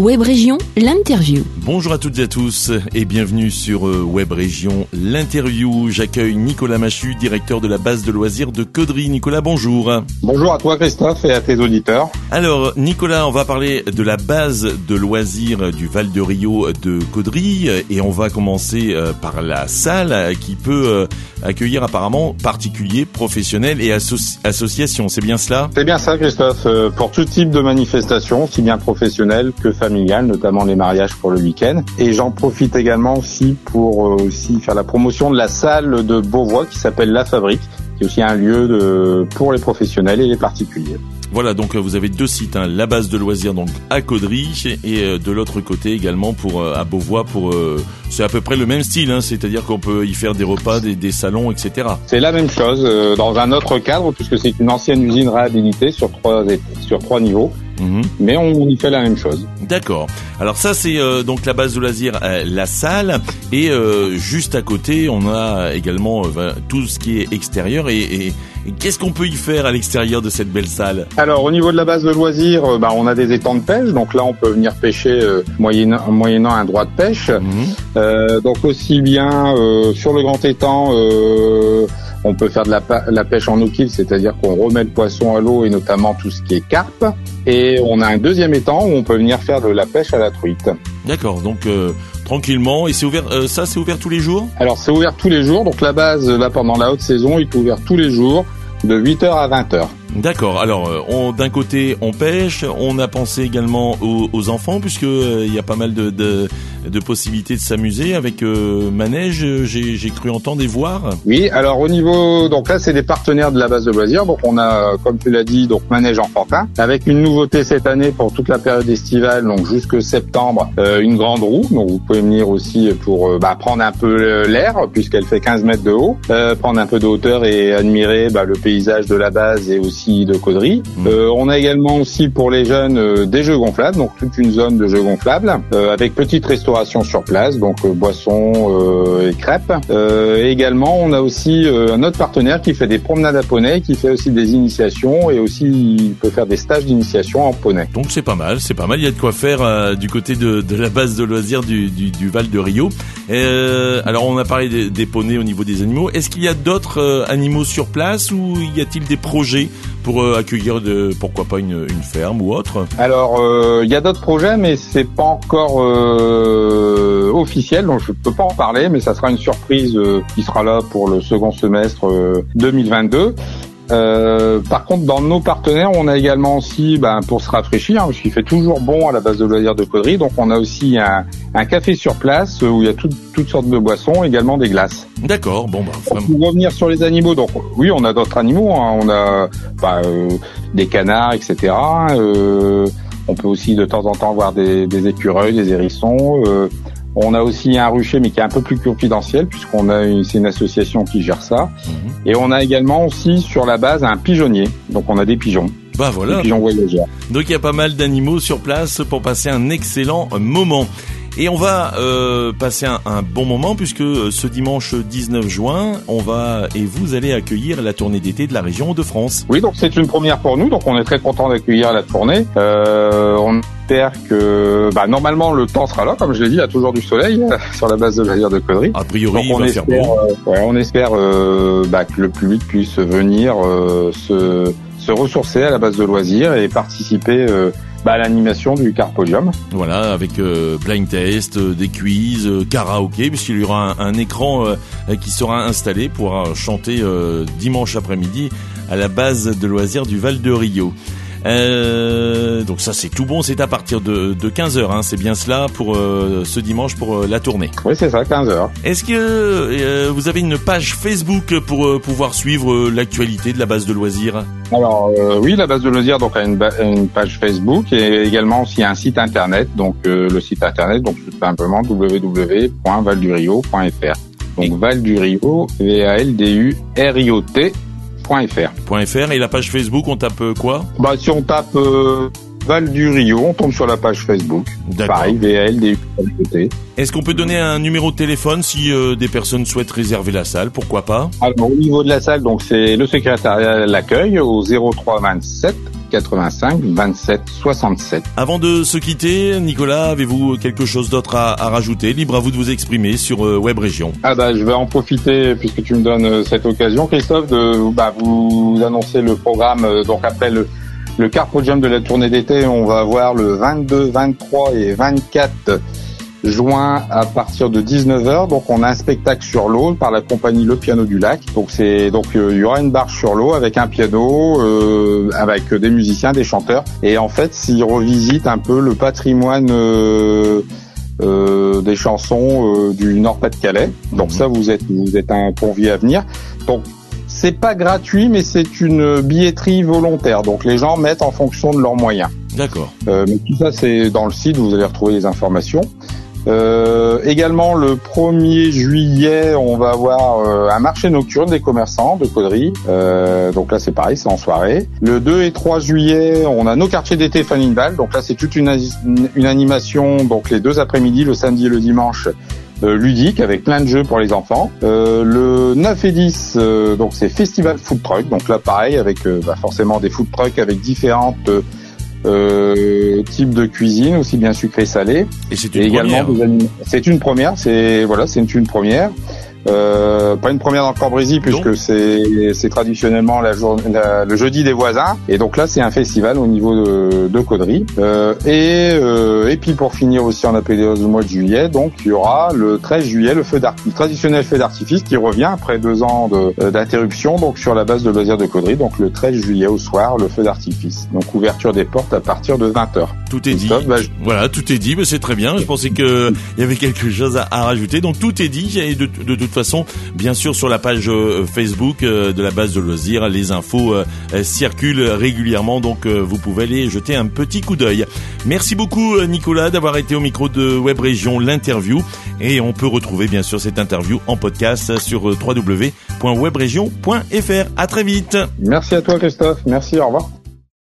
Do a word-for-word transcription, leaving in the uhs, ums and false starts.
Web Région, l'interview. Bonjour à toutes et à tous et bienvenue sur Web Région, l'interview. J'accueille Nicolas Machu, directeur de la base de loisirs de Caudry. Nicolas, bonjour. Bonjour à toi Christophe et à tes auditeurs. Alors Nicolas, on va parler de la base de loisirs du Val de Rio de Caudry et on va commencer par la salle qui peut accueillir apparemment particuliers, professionnels et associ- associations. C'est bien cela ? C'est bien ça Christophe, pour tout type de manifestation, aussi bien professionnelles que familiales, notamment les mariages pour le week-end. Et j'en profite également aussi pour euh, aussi faire la promotion de la salle de Beauvois qui s'appelle La Fabrique, qui est aussi un lieu de, pour les professionnels et les particuliers. Voilà, donc vous avez deux sites, hein, la base de loisirs donc à Caudry et euh, de l'autre côté également pour euh, à Beauvois pour euh, c'est à peu près le même style, hein, c'est-à-dire qu'on peut y faire des repas, des, des salons, et cetera. C'est la même chose euh, dans un autre cadre puisque c'est une ancienne usine réhabilitée sur trois sur trois niveaux. Mmh. Mais on y fait la même chose. D'accord. Alors ça c'est euh, donc la base de loisirs, euh, la salle, et euh, juste à côté on a également euh, tout ce qui est extérieur. Et, et, et qu'est-ce qu'on peut y faire à l'extérieur de cette belle salle ? Alors au niveau de la base de loisirs, euh, bah, on a des étangs de pêche, donc là on peut venir pêcher euh, moyennant, moyennant un droit de pêche. Mmh. Euh, donc aussi bien euh, sur le grand étang. Euh, On peut faire de la, la pêche en eau-kill, c'est-à-dire qu'on remet le poisson à l'eau et notamment tout ce qui est carpe. Et on a un deuxième étang où on peut venir faire de la pêche à la truite. D'accord, donc euh, tranquillement. Et c'est ouvert, euh, ça c'est ouvert tous les jours ? Alors c'est ouvert tous les jours, donc la base là pendant la haute saison il est ouvert tous les jours de huit heures à vingt heures. D'accord. Alors, on, d'un côté, on pêche. On a pensé également aux, aux enfants, puisque euh, il y a pas mal de, de, de possibilités de s'amuser avec euh, manège. J'ai, j'ai cru entendre et voir. Oui. Alors au niveau, donc là, c'est des partenaires de la base de loisirs. Donc on a, comme tu l'as dit, donc manège enfantin, avec une nouveauté cette année pour toute la période estivale, donc jusque septembre, euh, une grande roue. Donc vous pouvez venir aussi pour euh, bah, prendre un peu l'air, puisqu'elle fait quinze mètres de haut, euh, prendre un peu de hauteur et admirer bah, le paysage de la base et aussi de Caudry. Mmh. Euh, on a également aussi pour les jeunes euh, des jeux gonflables, donc toute une zone de jeux gonflables euh, avec petite restauration sur place, donc euh, boissons euh, et crêpes. Euh, et également, on a aussi euh, un autre partenaire qui fait des promenades à poney, qui fait aussi des initiations et aussi il peut faire des stages d'initiation en poney. Donc c'est pas mal, c'est pas mal. Il y a de quoi faire euh, du côté de, de la base de loisirs du, du, du Val de Rio. Euh, alors on a parlé des, des poneys au niveau des animaux. Est-ce qu'il y a d'autres euh, animaux sur place ou y a-t-il des projets pour euh, accueillir de, pourquoi pas une, une ferme ou autre ? Alors, il euh, y a d'autres projets, mais c'est pas encore euh, officiel, donc je peux pas en parler, mais ça sera une surprise euh, qui sera là pour le second semestre euh, deux mille vingt-deux. Euh, par contre, dans nos partenaires, on a également aussi, ben, pour se rafraîchir, hein, parce qu'il fait toujours bon à la base de loisirs de Caudry, donc on a aussi un, un café sur place où il y a tout, toutes sortes de boissons, également des glaces. D'accord, bon bah. Vraiment. Pour revenir sur les animaux, donc oui, on a d'autres animaux, hein, on a bah, euh, des canards, et cetera. Euh, on peut aussi de temps en temps voir des, des écureuils, des hérissons. Euh, On a aussi un rucher, mais qui est un peu plus confidentiel, puisqu'on a une, c'est une association qui gère ça. Mmh. Et on a également aussi sur la base un pigeonnier. Donc on a des pigeons. Bah voilà. Des pigeons voyageurs. Donc il y a pas mal d'animaux sur place pour passer un excellent moment. Et on va euh, passer un, un bon moment puisque ce dimanche dix-neuf juin, on va et vous allez accueillir la tournée d'été de la région Hauts-de-France. Oui, donc c'est une première pour nous, donc on est très content d'accueillir la tournée. Euh, on espère que, bah, normalement le temps sera là, comme je l'ai dit, il y a toujours du soleil sur la base de loisirs de Caudry. A priori, donc, on il va espère, faire beau. Euh, ouais, on espère euh, bah, que le public puisse venir euh, se, se ressourcer à la base de loisirs et participer. Euh, Bah, l'animation du Carpodium. Voilà, avec euh, blind test, euh, des quiz, euh, karaoké, puisqu'il y aura un, un écran euh, qui sera installé pour euh, chanter euh, dimanche après-midi à la base de loisirs du Val de Rio. Euh, donc ça c'est tout bon, c'est à partir de, de quinze heures, hein, c'est bien cela pour euh, ce dimanche pour euh, la tournée. Oui c'est ça, quinze heures. Est-ce que euh, vous avez une page Facebook pour euh, pouvoir suivre euh, l'actualité de la base de loisirs ? Alors euh, oui, la base de loisirs donc a une, ba- une page Facebook et également aussi un site internet, donc euh, le site internet donc tout simplement w w w point val du rio point f r. Donc Val du Rio, V A L D U R I O T .fr. .fr et la page Facebook, on tape quoi ? Bah si on tape euh, Val du Rio, on tombe sur la page Facebook. D'accord. Pareil, V A L D U. Est-ce qu'on peut donner un numéro de téléphone si euh, des personnes souhaitent réserver la salle ? Pourquoi pas ? Alors au niveau de la salle, donc c'est le secrétariat à l'accueil au zéro trois vingt-sept quatre-vingt-cinq vingt-sept soixante-sept. Avant de se quitter, Nicolas, avez-vous quelque chose d'autre à, à rajouter? Libre à vous de vous exprimer sur euh, Web Région. Ah bah je vais en profiter puisque tu me donnes euh, cette occasion, Christophe, de bah, vous annoncer le programme. Euh, donc après le le Car Podium de la tournée d'été, on va avoir le vingt-deux, vingt-trois et vingt-quatre juin à partir de dix-neuf heures. Donc on a un spectacle sur l'eau par la compagnie Le Piano du Lac. Donc c'est donc il euh, y aura une barge sur l'eau avec un piano, euh, avec des musiciens, des chanteurs. Et en fait, s'ils revisitent un peu le patrimoine euh, euh, des chansons euh, du Nord-Pas-de-Calais. Donc mmh. ça, vous êtes vous êtes un convié à venir. Donc c'est pas gratuit, mais c'est une billetterie volontaire. Donc les gens mettent en fonction de leurs moyens. D'accord. Euh, mais tout ça, c'est dans le site. Vous allez retrouver les informations. Euh, également le premier juillet, on va avoir euh, un marché nocturne des commerçants de Caudry. Euh, donc là c'est pareil, c'est en soirée. Le deux et trois juillet, on a nos quartiers d'été Fanninval. Donc là c'est toute une, une animation, donc les deux après-midi, le samedi et le dimanche, euh, ludique avec plein de jeux pour les enfants. Euh, le neuf et dix, euh, donc c'est Festival Food Truck. Donc là pareil avec euh, bah, forcément des food trucks avec différentes euh, Euh, type de cuisine, aussi bien sucré salé. Et c'est une et également première. des anim... C'est une première, c'est voilà, c'est une, une première. Euh, pas une première dans le Cambrésis puisque c'est c'est traditionnellement la journée, la, le jeudi des voisins. Et donc là, c'est un festival au niveau de, de Caudry. Euh, et euh, et puis pour finir aussi en apéro du mois de juillet, donc il y aura le treize juillet le feu d'artifice, traditionnel feu d'artifice qui revient après deux ans de, d'interruption, donc sur la base de loisirs de Caudry. Donc le treize juillet au soir, le feu d'artifice. Donc ouverture des portes à partir de vingt heures. Tout est dit. Bah, je... Voilà, tout est dit. Mais c'est très bien. Je pensais que il y avait quelque chose à, à rajouter. Donc tout est dit. Et de, de, de toute façon, bien sûr, sur la page euh, Facebook euh, de la base de loisirs, les infos euh, circulent régulièrement. Donc euh, vous pouvez aller jeter un petit coup d'œil. Merci beaucoup Nicolas d'avoir été au micro de Web Région, l'interview. Et on peut retrouver bien sûr cette interview en podcast sur w w w point web région point f r. À très vite. Merci à toi Christophe. Merci, au revoir.